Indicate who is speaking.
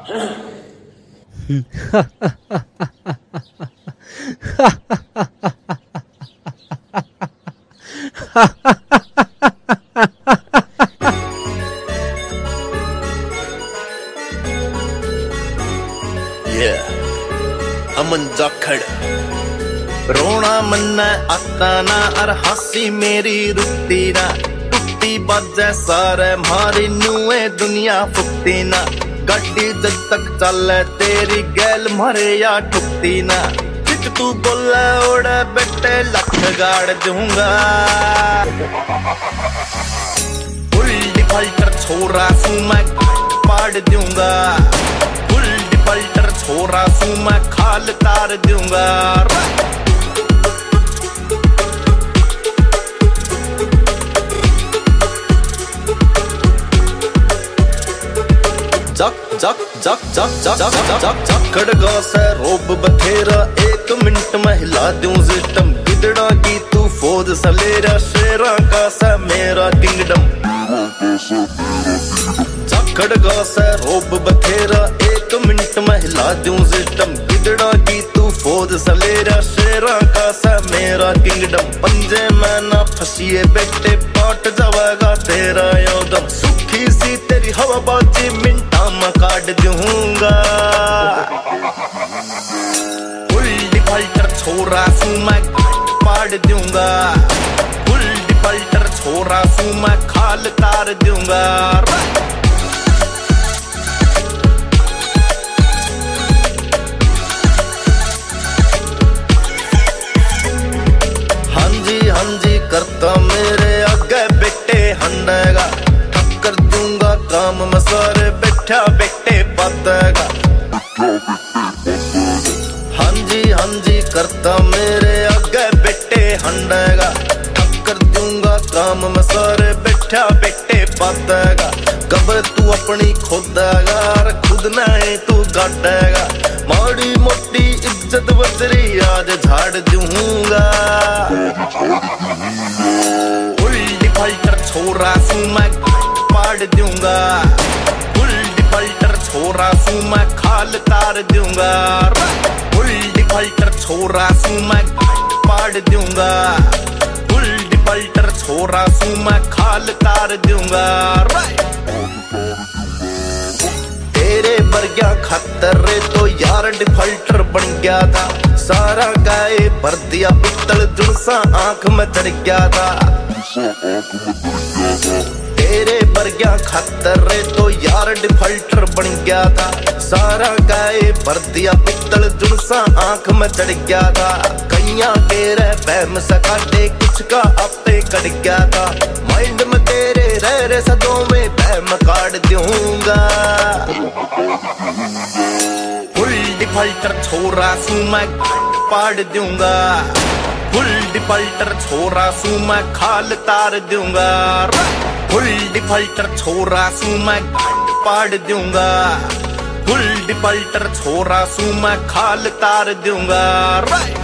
Speaker 1: अमन जाखड़ रोना मन्ना आता ना और हंसी मेरी रुकती ना, टुकती बाजे सारे मारी नुए दुनिया फुकती ना, गड्डी जब तक चले तेरी गैल मरे या ठुकती ना, चित तू बोले ओड़े बेटे लख गाड़ दूंगा, उल्टी पल्टर छोरा सू मैं पाड़ दूंगा, उल्टी पल्टर छोरा सू मैं खाल तार दूंगा। जक जक जक जक जक जक जक जक खड़गा से रोब बथेरा, एक मिनट में हिला दूं सिस्टम, गिदड़ा की तू फौज सलेरा, शेरा का सा मेरा किंगडम, खड़गा से रोब बथेरा, एक मिनट में हिला दूं सिस्टम, गिदड़ा की तू फौज सलेरा, शेरा का सा मेरा किंगडम, पंजे में ना फंसिए बेटे पाट जाएगा तेरा योदम, सुखी सी तेरी हवाबाजी मिनटा में काट दूंगा, उल्टी पल्टर छोरा सू मैं पाड़ दूंगा, उल्टी पल्टर छोरा सू मैं खाल तार दूंगा। करता मेरे आगे बेटे हंडेगा, ठक्कर दूंगा काम में सारे बैठा बेटे पातेगा, हाँ जी करता मेरे आगे बेटे हंडेगा, ठक्कर दूंगा काम में सारे बैठा बेटे पातेगा, कब्र तू अपनी खोदेगा और खुद नहीं तू गाटेगा, माड़ी मोटी इज्जत बजरी आज झाड़ दूंगा, उल्टी पल्टर छोरा सू मैं पाड़ दूंगा, उल्टी पल्टर छोरा सू मैं खाल तार दूंगा, उल्टी पल्टर छोरा सू मैं पाड़ दूंगा, उल्टी पल्टर छोरा सू मैं खाल तार दूंगा। तेरे बरग्या खातर तो यार डिफल्टर बन गया था, सारा गाए भर दिया पित्तल जुड़सा आंख में चढ़ गया था, तेरे बरग्या खातर तो यार डिफल्टर बन गया था, सारा गाए भर दिया पित्तल जुड़सा आंख में चढ़ गया था, कैया के रह बहम सकाटे कुछ का आपे कट गया था, माइंड में तेरे रह सदों में बहम काट दूंगा, उल्टी पल्टर छोरा सू मैं पाड़ दूंगा, उल्टी पल्टर छोरा सू मैं खाल तार दूंगा, उल्टी पल्टर छोरा सू मैं पाड़ दूंगा, उल्टी पल्टर छोरा सू मैं खाल तार दूंगा।